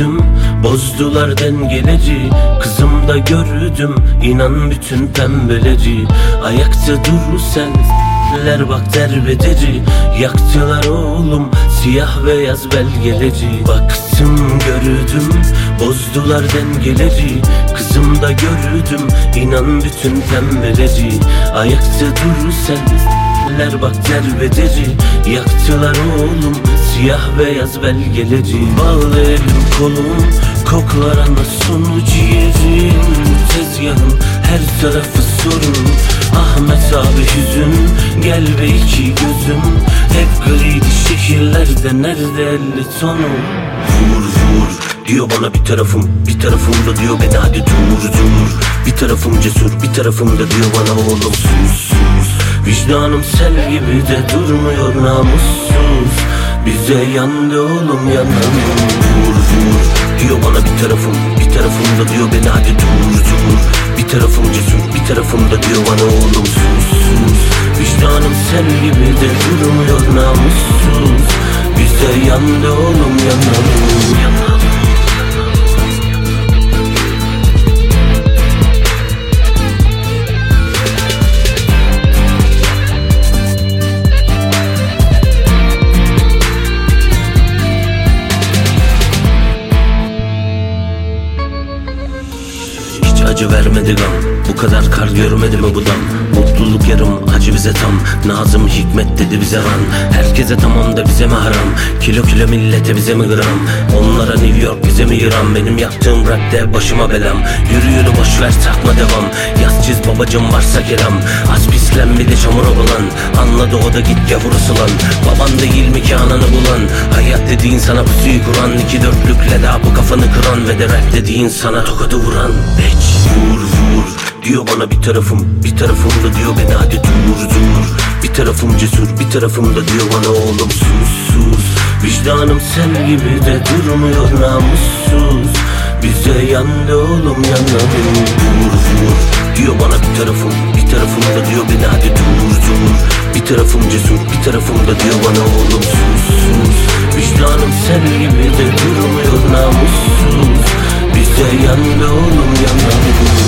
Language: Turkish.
gördüm, bozdular dengeleri. Kızımda gördüm, inan bütün pembeleri. Ayakta dur sen, bak derbederi. Yaktılar oğlum siyah beyaz belgeleri. Baktım gördüm, bozdular dengeleri. Kızımda gördüm, inan bütün pembeleri. Ayakta dur sen, bak derbederi. Yaktılar oğlum siyah beyaz belgeleri. Bağlı elim kolum, koklar ana sonu ciğerim. Tezgahın her tarafı sorun. Ahmet abi hüzün, gel be iki gözüm. Hep griydi şehirlerde, nerede 50 tonu. Vur vur diyor bana bir tarafım, bir tarafımda diyor beni hadi dur dur. Bir tarafım cesur, bir tarafımda diyor bana oğlum sus sus. Vicdanım sel gibi de durmuyor namussuz. Bize yandı oğlum yanan. Vur vur diyor bana bir tarafım, bir tarafımda diyor beni hadi dur dur. Bir tarafım cesur, bir tarafımda diyor bana oğlum sus sus. Vicdanım sel gibi de durmuyor namussuz. Bize yandı oğlum yanan. Acı vermedi gam, bu kadar kar görmedi mi bu dam? Mutluluk yarım, acı bize tam. Nazım Hikmet dedi bize lan. Herkese tamam da bize mi haram? Kilo kilo millete bize mi gram? Onlara New York bize mi İran? Benim yaptığım rapte başıma belam. Yürü yürü boşver takma devam. Yaz çiz babacım varsa kelam. Az pislen bir de çamura bulan. Anladı o da git gavur ısılan. Baban değil mi ki ananı bulan? Hayat dediğin sana pusuyu kuran. 2-4'lükle daha bu kafanı kıran. Ve de rap dediğin sana tokadı vuran. Bitch. Vur vur diyor bana bir tarafım, bir tarafımda diyor beni hadi dur dur. Bir tarafım cesur, bir tarafımda diyor bana oğlum sus sus. Vicdanım sel gibi de durmuyor namussuz. Bize yandı oğlum yanan. Vur vur diyor bana bir tarafım, bir tarafımda diyor beni hadi dur dur. Bir tarafım cesur, bir tarafımda diyor bana oğlum sus sus. Vicdanım sel gibi de durmuyor namussuz. Bize yandı oğlum yanan.